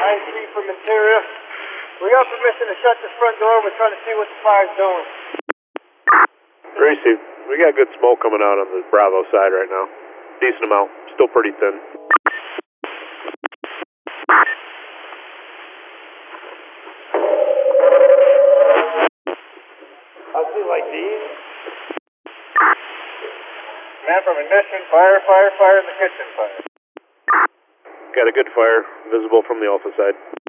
IT from interior. We got permission to shut this front door. We're trying to see what the fire's doing. Gracie, we got good smoke coming out on the Bravo side right now. Decent amount. Still pretty thin. I see like these. Man from ignition, fire in the kitchen, fire. Got a good fire visible from the Alpha side.